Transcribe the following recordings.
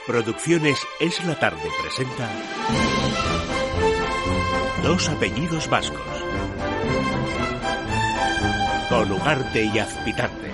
Producciones Es la Tarde presenta Dos apellidos vascos, con Ugarte y Azpitarte.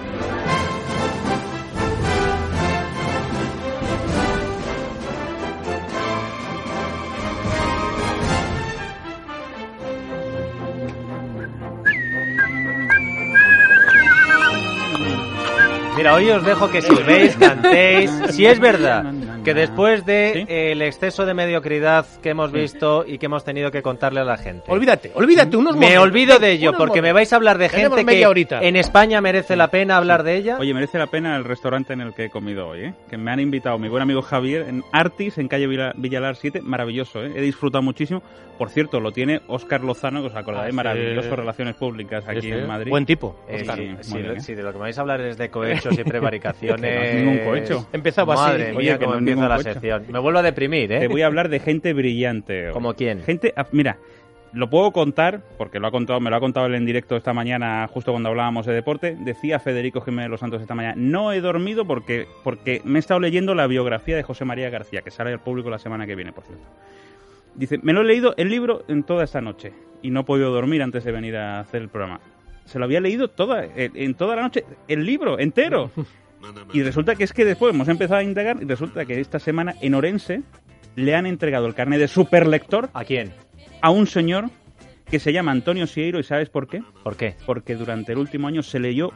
Mira, hoy os dejo que silbéis, cantéis. Si es verdad que después de el exceso de mediocridad que hemos visto y que hemos tenido que contarle a la gente. Olvídate unos momentos. Me olvido de ello, porque me vais a hablar de gente que en España merece la pena hablar de ella. Oye, merece la pena el restaurante en el que he comido hoy, que me han invitado mi buen amigo Javier en Artis, en calle Villalar 7, maravilloso, he disfrutado muchísimo. Por cierto, lo tiene Óscar Lozano, que os acordáis, maravilloso, Relaciones Públicas aquí en Madrid. Buen tipo. Sí, de lo que me vais a hablar es de cohechos y prevaricaciones. Que no es ningún cohecho. Empezaba así. Madre mía, cómo empieza la sección. Me vuelvo a deprimir, Te voy a hablar de gente brillante. ¿Como quién? Mira, lo puedo contar, porque me lo ha contado él en directo esta mañana, justo cuando hablábamos de deporte. Decía Federico Jiménez Los Santos esta mañana: no he dormido porque me he estado leyendo la biografía de José María García, que sale al público la semana que viene, por cierto. Dice, me lo he leído el libro en toda esta noche y no he podido dormir antes de venir a hacer el programa. Se lo había leído en toda la noche, el libro entero. Y resulta que es que después hemos empezado a indagar y resulta que esta semana en Orense le han entregado el carnet de superlector. ¿A quién? A un señor que se llama Antonio Sieiro. ¿Y sabes por qué? ¿Por qué? Porque durante el último año se leyó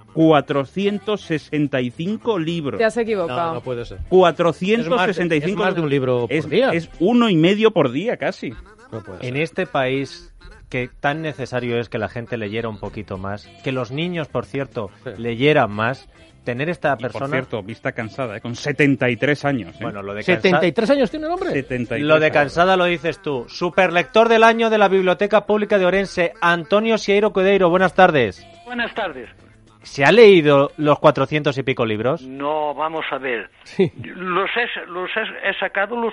465 libros. Te has equivocado. No puede ser. 465. Es más de un libro por día. Es 1,5 por día, casi. No puede ser. En este país que tan necesario es que la gente leyera un poquito más, que los niños, por cierto, leyeran más, tener esta persona... Y por cierto, vista cansada, con 73 años. Bueno, lo de ¿73 años tiene el hombre? 73 lo de cansada lo dices tú. Superlector del año de la Biblioteca Pública de Orense, Antonio Sieiro Cudeiro. Buenas tardes. Buenas tardes. ¿Se ha leído los 400 y pico libros? No, vamos a ver. Sí. He sacado los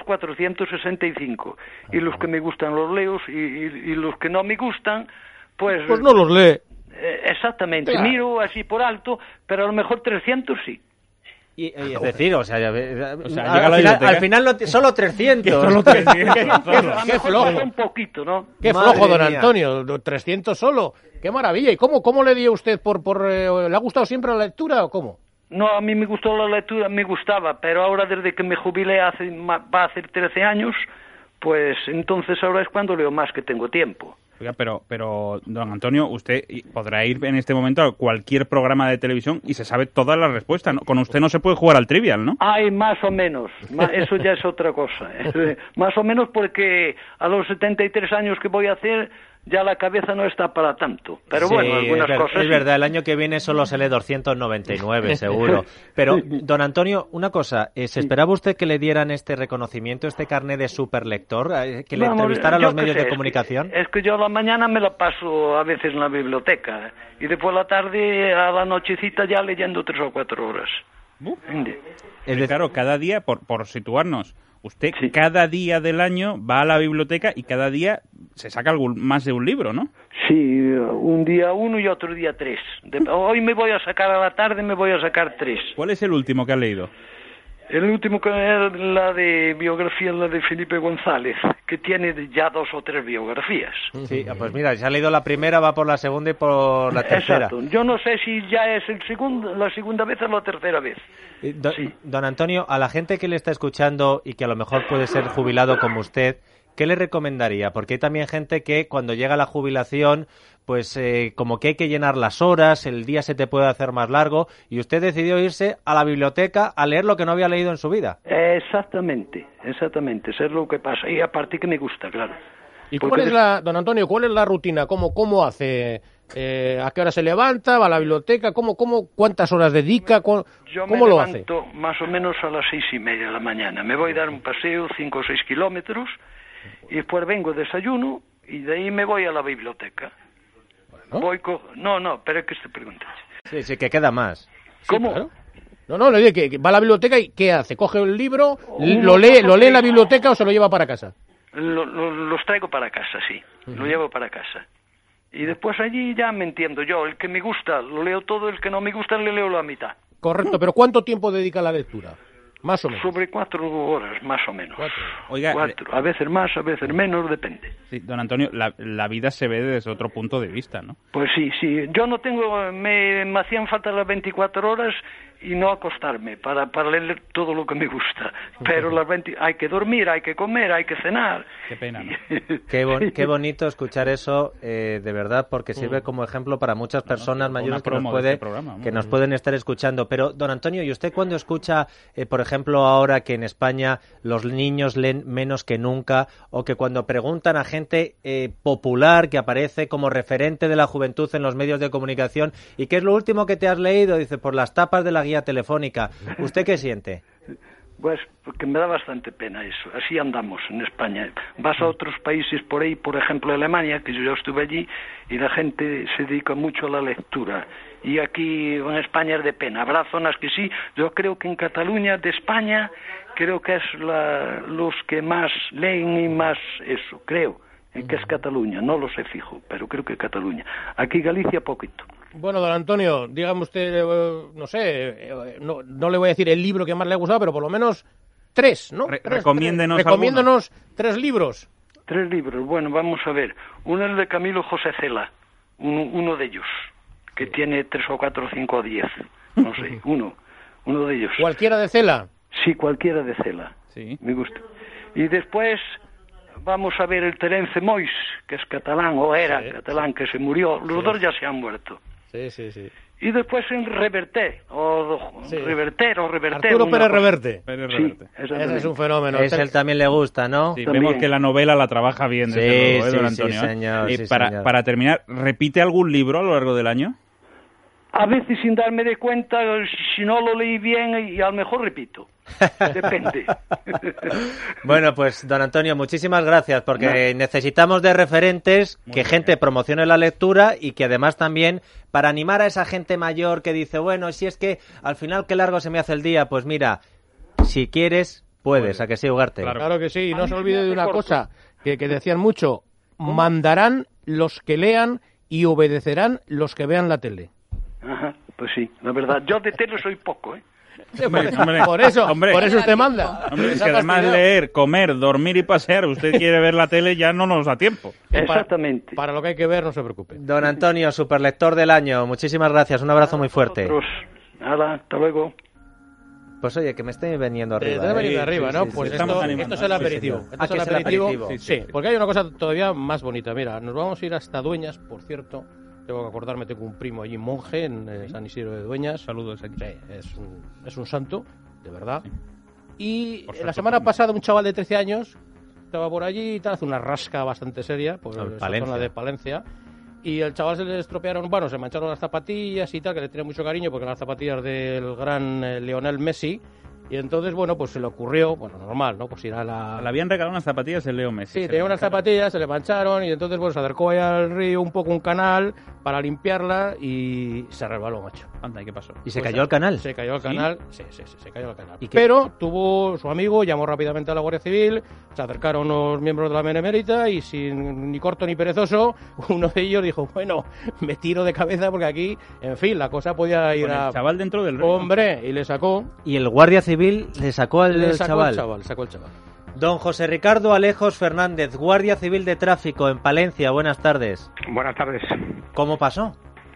465 y los que me gustan los leo y los que no me gustan, pues no los lee. Exactamente, Claro. Miro así por alto, pero a lo mejor 300 sí. Y es decir, al final solo 300. Solo 300. Qué flojo. Un poquito, ¿no? Qué Madre flojo, don mía. Antonio. 300 solo. Qué maravilla. ¿Y cómo le dio usted? ¿Le ha gustado siempre la lectura o cómo? No, a mí me gustó la lectura, me gustaba, pero ahora desde que me jubilé va a hacer 13 años, pues entonces ahora es cuando leo más que tengo tiempo. Oiga, pero, don Antonio, usted podrá ir en este momento a cualquier programa de televisión y se sabe todas las respuestas, ¿no? Con usted no se puede jugar al Trivial, ¿no? Ay, más o menos. Eso ya es otra cosa. Más o menos porque a los 73 años que voy a hacer, ya la cabeza no está para tanto. Pero bueno, algunas cosas... Es verdad, el año que viene solo se lee 299, seguro. Pero, don Antonio, una cosa, ¿se esperaba usted que le dieran este reconocimiento, este carnet de superlector, que le entrevistara a los medios de comunicación? Es que yo a la mañana me la paso a veces en la biblioteca y después a la tarde, a la nochecita ya leyendo 3 o 4 horas. Claro, cada día, por situarnos, usted cada día del año va a la biblioteca y cada día se saca más de un libro, ¿no? Sí, un día 1 y otro día 3. Hoy me voy a sacar a la tarde, me voy a sacar 3. ¿Cuál es el último que ha leído? El último que es la de biografía, la de Felipe González, que tiene ya 2 o 3 biografías. Sí, pues mira, se ha leído la primera, va por la segunda y por la tercera. Exacto. Yo no sé si ya es la segunda vez o la tercera vez. Don Antonio, a la gente que le está escuchando y que a lo mejor puede ser jubilado como usted, ¿qué le recomendaría? Porque hay también gente que cuando llega la jubilación, pues como que hay que llenar las horas, el día se te puede hacer más largo, y usted decidió irse a la biblioteca a leer lo que no había leído en su vida. Exactamente, eso es lo que pasa. Y aparte que me gusta, claro. ¿Y don Antonio, cuál es la rutina? ¿Cómo hace? ¿A qué hora se levanta? ¿Va a la biblioteca? ¿Cuántas horas dedica? ¿Cómo lo hace? Yo me levanto más o menos a las 6:30 de la mañana. Me voy a dar un paseo, 5 o 6 kilómetros, y después vengo, desayuno, y de ahí me voy a la biblioteca. Bueno. No, pero es que te preguntas. Sí, que queda más. ¿Cómo? Sí, claro. No, le digo que va a la biblioteca y ¿qué hace? ¿Coge el libro, lo lee en la biblioteca o se lo lleva para casa? Los traigo para casa, sí. Lo llevo para casa. Y después allí ya me entiendo yo. El que me gusta lo leo todo, el que no me gusta le leo la mitad. Correcto, pero ¿cuánto tiempo dedica a la lectura? Más o menos. Sobre 4 horas, más o menos. 4. Oiga, 4. A veces más, a veces menos, depende. Sí, don Antonio, la vida se ve desde otro punto de vista, ¿no? Pues sí. Yo no tengo... Me hacían falta las 24 horas y no acostarme para leer todo lo que me gusta. Pero hay que dormir, hay que comer, hay que cenar. Qué pena, ¿no? Qué bonito escuchar eso, de verdad, porque sirve como ejemplo para muchas personas mayores que nos pueden estar escuchando. Pero, don Antonio, ¿y usted cuando escucha, por ejemplo, ahora que en España los niños leen menos que nunca, o que cuando preguntan a gente popular que aparece como referente de la juventud en los medios de comunicación, ¿y qué es lo último que te has leído? Dice, por las tapas de la guía telefónica. ¿Usted qué siente? Pues porque me da bastante pena eso. Así andamos en España. Vas a otros países por ahí, por ejemplo Alemania, que yo ya estuve allí, y la gente se dedica mucho a la lectura. Y aquí en España es de pena. Habrá zonas que sí. Yo creo que en Cataluña, de España, creo que es los que más leen y más eso, creo. Que es Cataluña, no lo sé fijo, pero creo que Cataluña. Aquí Galicia, poquito. Bueno, don Antonio, dígame usted, no sé, no le voy a decir el libro que más le ha gustado, pero por lo menos 3, ¿no? Recomiéndenos 3 libros. 3 libros, bueno, vamos a ver. Uno es de Camilo José Cela, uno de ellos, que tiene 3 o 4 o 5 o 10, no sé, uno de ellos. ¿Cualquiera de Cela? Sí, cualquiera de Cela, sí. Me gusta. Y después... Vamos a ver el Terence Moix, que es catalán, o era catalán, que se murió. Los dos ya se han muerto. Sí. Y después en Reverté, Reverter. Arturo Pérez Reverte. Sí, ese es un fenómeno. Ese él también le gusta, ¿no? Sí, vemos que la novela la trabaja bien, desde luego, don Antonio. Sí, señor, sí, señor. Para terminar, ¿repite algún libro a lo largo del año? A veces sin darme de cuenta, si no lo leí bien, y a lo mejor repito. Depende. Bueno, pues don Antonio, muchísimas gracias, porque necesitamos de referentes, que gente promocione la lectura y que además también, para animar a esa gente mayor que dice, bueno, si es que al final qué largo se me hace el día, pues mira, si quieres, puedes, ¿a que sí, Ugarte? Claro que sí, y no se olvide de una cosa, que decían mucho, mandarán los que lean y obedecerán los que vean la tele. Ajá, pues sí, la verdad. Yo de tele soy poco, ¿eh? Por eso usted manda. Hombre, es que además leer, comer, dormir y pasear, usted quiere ver la tele, ya no nos da tiempo. Exactamente. Para lo que hay que ver, no se preocupe. Don Antonio, superlector del año, muchísimas gracias, un abrazo muy fuerte. Nada, hasta luego. Pues oye, que me estoy veniendo arriba. Te venido arriba, ¿no? Sí, pues sí, esto es el aperitivo. Esto es el aperitivo. Sí, porque hay una cosa todavía más bonita. Mira, nos vamos a ir hasta Dueñas, por cierto. Tengo que acordarme, tengo un primo allí, monje, en San Isidro de Dueñas. Saludos aquí. Sí, es un santo, de verdad. Sí. Y la semana pasada un chaval de 13 años estaba por allí y tal, hace una rasca bastante seria por esa zona de Palencia. Y el chaval se le estropearon, bueno, se mancharon las zapatillas y tal, que le tenía mucho cariño porque eran las zapatillas del gran Lionel Messi. Y entonces, bueno, pues se le ocurrió, bueno, normal, ¿no? Pues ir a la... Le habían regalado unas zapatillas de Leo Messi. Sí, tenía unas zapatillas, se le mancharon y entonces, bueno, se acercó ahí al río, un poco un canal, para limpiarla y se resbaló, macho. Anda, ¿y qué pasó? ¿Y se cayó al canal? Se cayó al canal, sí, se cayó al canal. Pero tuvo su amigo, llamó rápidamente a la Guardia Civil, se acercaron unos miembros de la Benemérita y sin ni corto ni perezoso, uno de ellos dijo, bueno, me tiro de cabeza porque aquí, en fin, la cosa podía ir a... el chaval dentro del río. Hombre, y le sacó... Y el Guardia Civil le sacó al chaval. Sacó el chaval. Don José Ricardo Alejos Fernández, Guardia Civil de Tráfico en Palencia. Buenas tardes. Buenas tardes. ¿Cómo pasó?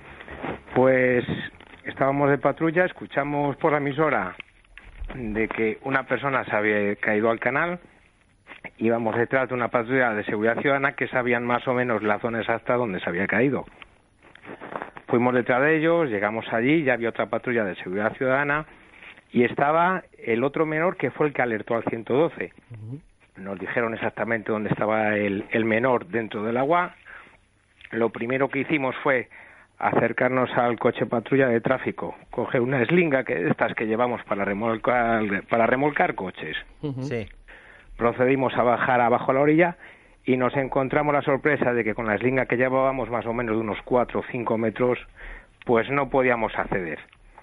Pues estábamos de patrulla, escuchamos por la emisora de que una persona se había caído al canal. Íbamos detrás de una patrulla de seguridad ciudadana que sabían más o menos la zona exacta donde se había caído. Fuimos detrás de ellos, llegamos allí, ya había otra patrulla de seguridad ciudadana y estaba el otro menor que fue el que alertó al 112. Nos dijeron exactamente dónde estaba el menor dentro del agua. Lo primero que hicimos fue acercarnos al coche patrulla de tráfico, coger una eslinga estas que llevamos para remolcar coches. Sí. Procedimos a bajar abajo a la orilla y nos encontramos la sorpresa de que con la eslinga que llevábamos más o menos de unos 4 o 5 metros, pues no podíamos acceder.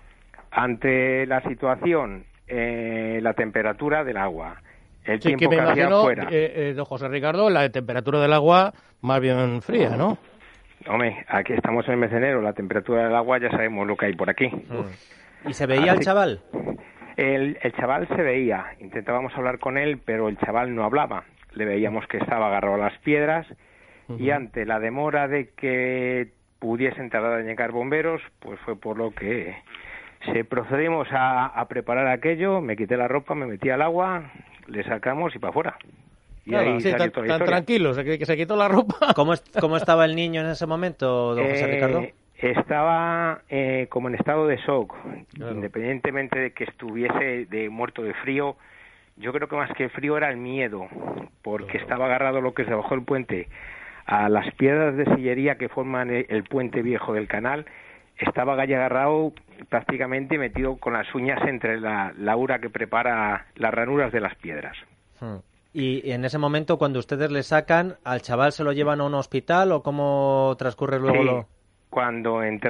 Ante la situación, la temperatura del agua, el tiempo que hacía afuera... don José Ricardo, la temperatura del agua más bien fría, ¿no? Hombre, aquí estamos en el Mecenero, la temperatura del agua ya sabemos lo que hay por aquí. ¿Y se veía el chaval? El chaval se veía, intentábamos hablar con él, pero el chaval no hablaba. Le veíamos que estaba agarrado a las piedras y ante la demora de que pudiesen tardar en llegar bomberos, pues fue por lo que procedimos a preparar aquello, me quité la ropa, me metí al agua, le sacamos y para afuera. Y claro, ahí sí, salió toda la tan historia. tranquilos, que se quitó la ropa. ¿Cómo estaba el niño en ese momento, don José Ricardo? Estaba como en estado de shock, claro. Independientemente de que estuviese muerto de frío. Yo creo que más que frío era el miedo, porque estaba agarrado lo que es debajo del puente a las piedras de sillería que forman el puente viejo del canal. Estaba agarrado prácticamente metido con las uñas entre la ura que prepara las ranuras de las piedras. Y en ese momento, cuando ustedes le sacan, ¿al chaval se lo llevan a un hospital o cómo transcurre luego Sí. Cuando entré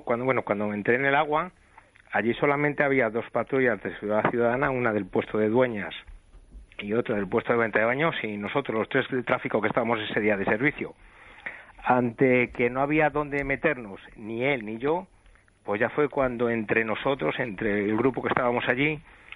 en el agua, allí solamente había 2 patrullas de Seguridad Ciudadana, una del puesto de Dueñas y otra del puesto de venta de baños, y nosotros los 3 de tráfico que estábamos ese día de servicio. Ante que no había dónde meternos, ni él ni yo, pues ya fue cuando entre nosotros, entre el grupo que estábamos allí,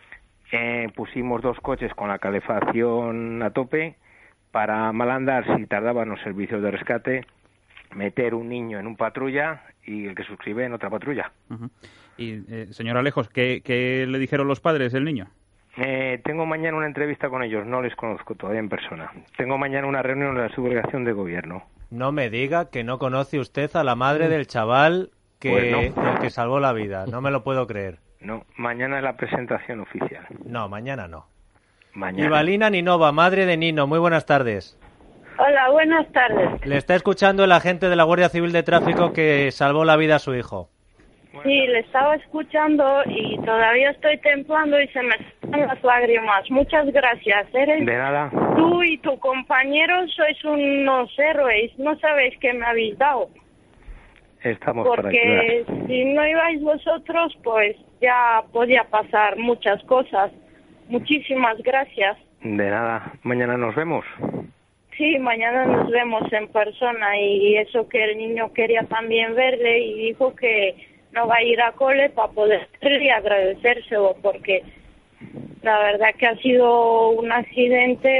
pusimos 2 coches con la calefacción a tope para mal andar, si tardaban los servicios de rescate, meter un niño en un patrulla y el que suscribe en otra patrulla. Y, señor Alejos, ¿qué le dijeron los padres del niño? Tengo mañana una entrevista con ellos, no les conozco todavía en persona. Tengo mañana una reunión en la subdelegación de gobierno. No me diga que no conoce usted a la madre del chaval Pues no. el que salvó la vida. No me lo puedo creer. No, mañana es la presentación oficial. No, mañana no. Mañana. Ivalina Ninova, madre de Nino, muy buenas tardes. Hola, buenas tardes. Le está escuchando el agente de la Guardia Civil de Tráfico que salvó la vida a su hijo. Sí, le estaba escuchando y todavía estoy temblando y se me salen las lágrimas. Muchas gracias. De nada. Tú y tu compañero sois unos héroes. No sabéis qué me habéis dado. Estamos para Porque si no ibais vosotros, pues ya podía pasar muchas cosas. Muchísimas gracias. De nada. Mañana nos vemos. Sí, mañana nos vemos en persona y eso que el niño quería también verle y dijo que no va a ir a cole para poder y agradecérselo porque la verdad que ha sido un accidente,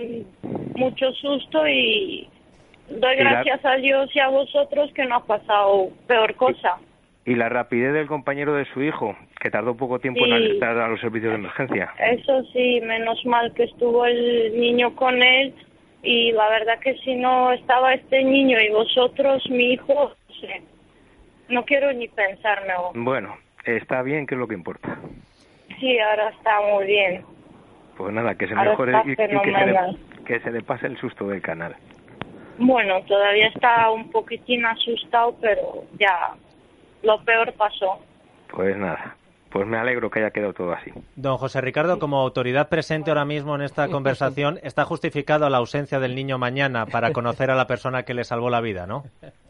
mucho susto y doy gracias a Dios y a vosotros que no ha pasado peor cosa. Y la rapidez del compañero de su hijo, que tardó poco tiempo en alertar a los servicios de emergencia. Eso sí, menos mal que estuvo el niño con él y la verdad que si no estaba este niño y vosotros, mi hijo, no sé, no quiero ni pensármelo. Bueno, está bien, que es lo que importa. Sí, ahora está muy bien. Pues nada, que se Ahora mejore está y fenomenal. que se le pase el susto del canal. Bueno, todavía está un poquitín asustado, pero ya lo peor pasó. Pues nada, pues me alegro que haya quedado todo así. Don José Ricardo, como autoridad presente ahora mismo en esta conversación, está justificado la ausencia del niño mañana para conocer a la persona que le salvó la vida, ¿no?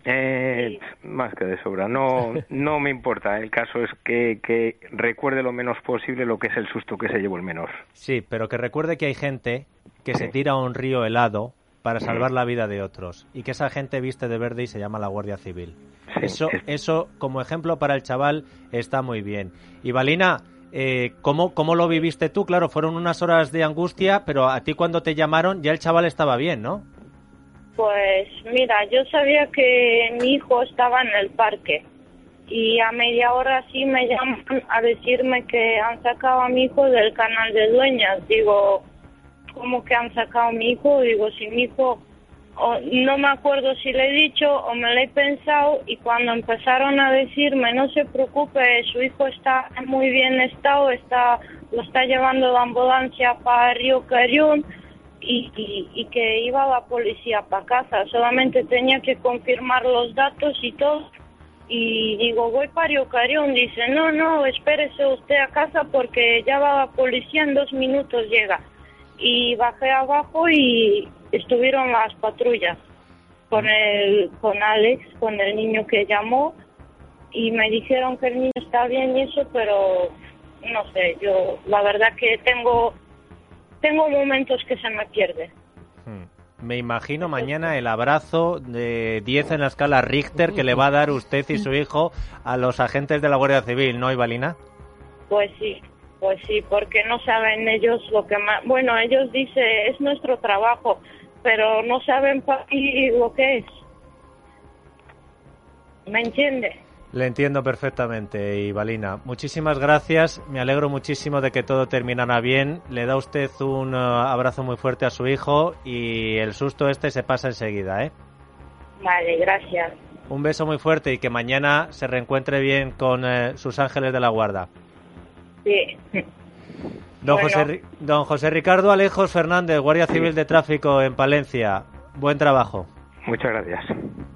Más que de sobra. No me importa. El caso es que recuerde lo menos posible lo que es el susto que se llevó el menor. Sí, pero que recuerde que hay gente que se tira a un río helado para salvar la vida de otros y que esa gente viste de verde y se llama la Guardia Civil. Sí, eso como ejemplo para el chaval está muy bien. Ivalina, ¿cómo lo viviste tú? Claro, fueron unas horas de angustia, pero a ti cuando te llamaron ya el chaval estaba bien, ¿no? Pues mira, yo sabía que mi hijo estaba en el parque y a media hora sí me llaman a decirme que han sacado a mi hijo del canal de Dueñas. Digo, ¿cómo que han sacado a mi hijo? Digo, si mi hijo, no me acuerdo si le he dicho o me lo he pensado y cuando empezaron a decirme, no se preocupe, su hijo está en muy bien estado, lo está llevando la ambulancia para Río Cariún y que iba la policía para casa, solamente tenía que confirmar los datos y todo. Y digo, voy para Río Cariún. Dice, no, espérese usted a casa porque ya va la policía, en 2 minutos llega. Y bajé abajo y estuvieron las patrullas con Alex, con el niño que llamó, y me dijeron que el niño está bien y eso, pero no sé, yo la verdad que tengo momentos que se me pierde. Me imagino mañana el abrazo de 10 en la escala Richter que le va a dar usted y su hijo a los agentes de la Guardia Civil, ¿no, Ivalina? Pues sí, Pues sí, porque no saben ellos lo que más... Bueno, ellos dicen, es nuestro trabajo, pero no saben para ti lo que es. ¿Me entiende? Le entiendo perfectamente, Ivalina. Muchísimas gracias. Me alegro muchísimo de que todo terminara bien. Le da usted un abrazo muy fuerte a su hijo y el susto se pasa enseguida, ¿eh? Vale, gracias. Un beso muy fuerte y que mañana se reencuentre bien con sus ángeles de la guarda. Sí. Don José Ricardo Alejos Fernández, Guardia Civil de Tráfico en Palencia. Buen trabajo. Muchas gracias.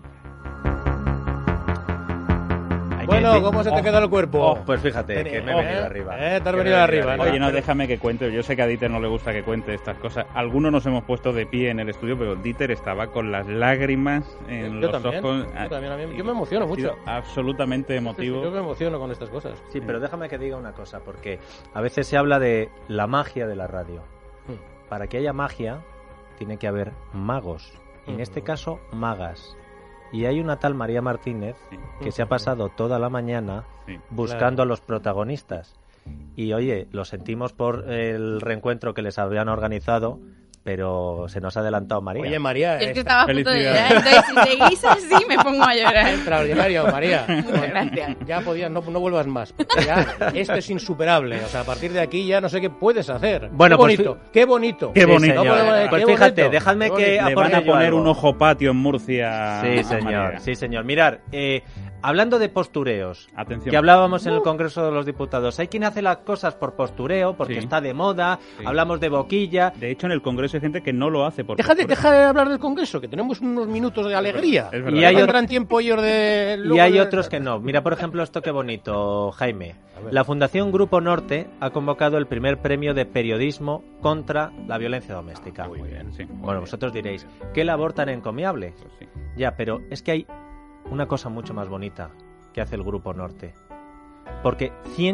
Bueno, ¿cómo se te queda el cuerpo? Pues fíjate, que me he venido arriba. Te has venido arriba. Oye, no, déjame que cuente. Yo sé que a Dieter no le gusta que cuente estas cosas. Algunos nos hemos puesto de pie en el estudio, pero Dieter estaba con las lágrimas en los ojos. Yo me emociono mucho. Absolutamente emotivo. Yo me emociono con estas cosas. Sí, pero déjame que diga una cosa, porque a veces se habla de la magia de la radio. Para que haya magia, tiene que haber magos. Y en este caso, magas. Y hay una tal María Martínez que se ha pasado toda la mañana buscando a los protagonistas. Y oye, lo sentimos por el reencuentro que les habían organizado, pero se nos ha adelantado María. Oye, María, es que estaba a punto de llorar. Entonces, si seguís así, me pongo a llorar. Extraordinario, María. Muchas gracias. Ya podías, no vuelvas más. Ya, esto es insuperable. O sea, a partir de aquí ya no sé qué puedes hacer. Bueno, qué bonito. Qué bonito. Qué bonito. Pues fíjate, dejadme que le van a poner un ojo patio en Murcia. Sí, señor. Sí, señor. Mirar, hablando de postureos, atención, que hablábamos en el Congreso de los Diputados, hay quien hace las cosas por postureo, porque está de moda, hablamos de boquilla. De hecho, en el Congreso hay gente que no lo hace por Deja de hablar del Congreso, que tenemos unos minutos de alegría. Y hay otros que no. Mira, por ejemplo, esto qué bonito, Jaime. La Fundación Grupo Norte ha convocado el primer premio de periodismo contra la violencia doméstica. Muy bien, sí. Bueno, vosotros diréis, ¿qué labor tan encomiable? Pues sí. Ya, pero es que hay una cosa mucho más bonita que hace el Grupo Norte. Porque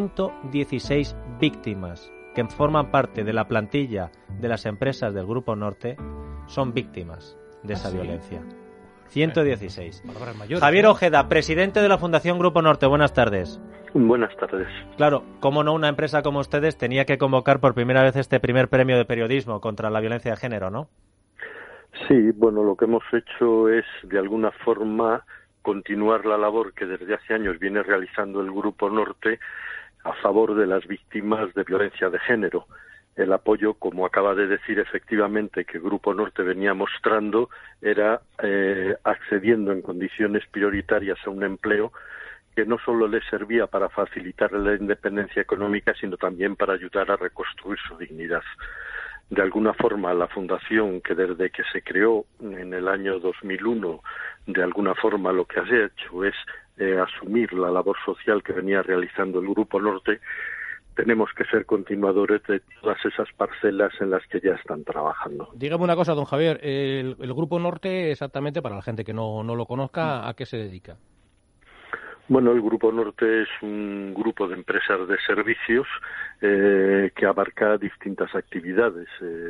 116 víctimas que forman parte de la plantilla de las empresas del Grupo Norte son víctimas de esa violencia. 116. Javier Ojeda, presidente de la Fundación Grupo Norte, buenas tardes. Buenas tardes. Claro, cómo no, una empresa como ustedes tenía que convocar por primera vez este primer premio de periodismo contra la violencia de género, ¿no? Sí, bueno, lo que hemos hecho es, de alguna forma, continuar la labor que desde hace años viene realizando el Grupo Norte a favor de las víctimas de violencia de género. El apoyo, como acaba de decir efectivamente que Grupo Norte venía mostrando, era accediendo en condiciones prioritarias a un empleo que no solo les servía para facilitar la independencia económica, sino también para ayudar a reconstruir su dignidad. De alguna forma, la Fundación, que desde que se creó en el año 2001, de alguna forma lo que ha hecho es asumir la labor social que venía realizando el Grupo Norte, tenemos que ser continuadores de todas esas parcelas en las que ya están trabajando. Dígame una cosa, don Javier, el Grupo Norte, exactamente, para la gente que no lo conozca, ¿a qué se dedica? Bueno, el Grupo Norte es un grupo de empresas de servicios que abarca distintas actividades.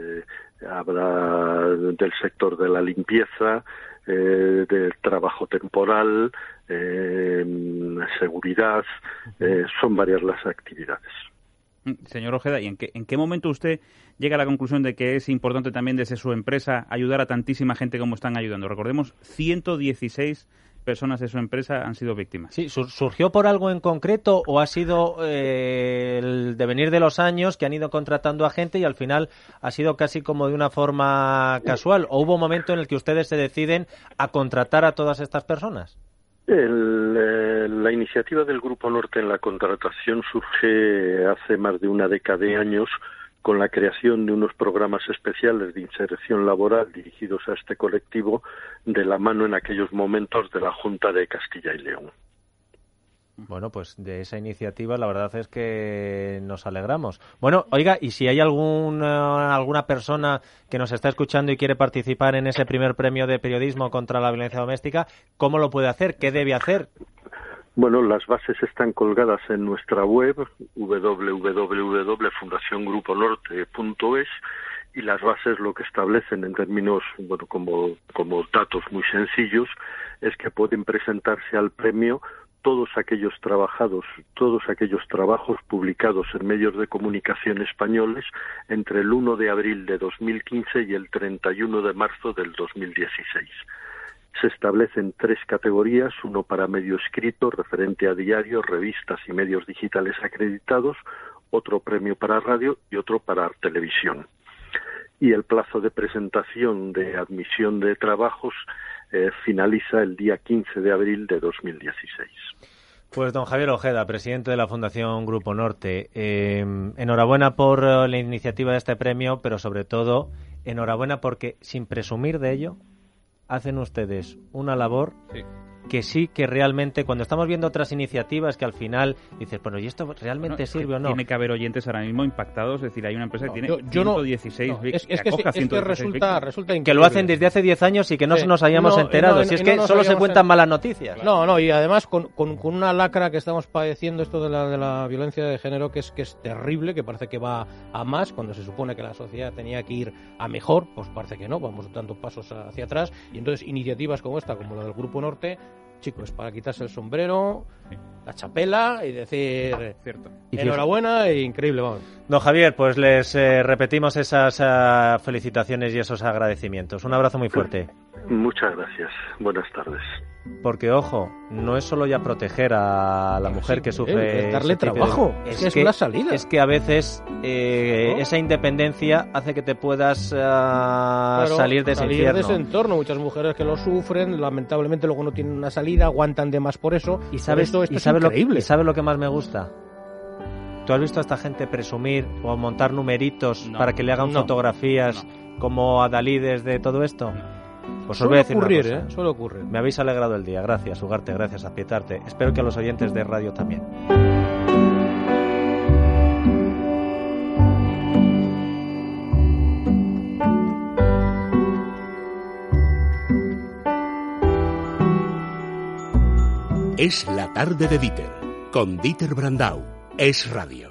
Habrá del sector de la limpieza, del trabajo temporal, seguridad, son varias las actividades. Señor Ojeda, ¿y en qué momento usted llega a la conclusión de que es importante también desde su empresa ayudar a tantísima gente como están ayudando? Recordemos, 116 personas de su empresa han sido víctimas. Sí, ¿surgió por algo en concreto o ha sido el devenir de los años que han ido contratando a gente y al final ha sido casi como de una forma casual? ¿O hubo un momento en el que ustedes se deciden a contratar a todas estas personas? La iniciativa del Grupo Norte en la contratación surge hace más de una década de años con la creación de unos programas especiales de inserción laboral dirigidos a este colectivo de la mano en aquellos momentos de la Junta de Castilla y León. Bueno, pues de esa iniciativa la verdad es que nos alegramos. Bueno, oiga, y si hay alguna persona que nos está escuchando y quiere participar en ese primer premio de periodismo contra la violencia doméstica, ¿cómo lo puede hacer? ¿Qué debe hacer? Bueno, las bases están colgadas en nuestra web www.fundaciongruponorte.es y las bases lo que establecen en términos, bueno, como datos muy sencillos, es que pueden presentarse al premio todos aquellos trabajos publicados en medios de comunicación españoles entre el 1 de abril de 2015 y el 31 de marzo del 2016. Se establecen 3 categorías, uno para medio escrito, referente a diarios, revistas y medios digitales acreditados, otro premio para radio y otro para televisión. Y el plazo de presentación de admisión de trabajos finaliza el día 15 de abril de 2016. Pues don Javier Ojeda, presidente de la Fundación Grupo Norte, enhorabuena por la iniciativa de este premio, pero sobre todo enhorabuena porque, sin presumir de ello, hacen ustedes una labor que realmente, cuando estamos viendo otras iniciativas que al final dices, bueno, ¿y esto realmente sirve o no? Tiene que haber oyentes ahora mismo impactados, es decir, hay una empresa que tiene 116 resulta increíble. Que lo hacen desde hace 10 años y que no nos hayamos enterado. Si es que solo se cuentan malas noticias. No, y además con una lacra que estamos padeciendo, esto de la violencia de género, que es terrible, que parece que va a más, cuando se supone que la sociedad tenía que ir a mejor, pues parece que no, vamos dando pasos hacia atrás, y entonces iniciativas como esta, como la del Grupo Norte, chicos, para quitarse el sombrero, la chapela y decir enhorabuena e increíble, vamos. Don Javier, pues les repetimos esas felicitaciones y esos agradecimientos. Un abrazo muy fuerte. Muchas gracias. Buenas tardes. Porque, ojo, no es solo ya proteger a la mujer que sufre... darle trabajo, es una salida. Es que a veces esa independencia hace que te puedas salir de ese infierno. De ese entorno. Muchas mujeres que lo sufren, lamentablemente luego no tienen una salida, aguantan de más por eso. Y sabes, esto es increíble. ¿Y sabes lo que más me gusta? ¿Tú has visto a esta gente presumir o montar numeritos para que le hagan fotografías como adalides de todo esto? Pues os voy a decir una cosa. Suele ocurrir. Me habéis alegrado el día. Gracias, Ugarte, gracias, Apietarte. Espero que a los oyentes de radio también. Es la tarde de Dieter, con Dieter Brandau. Es radio.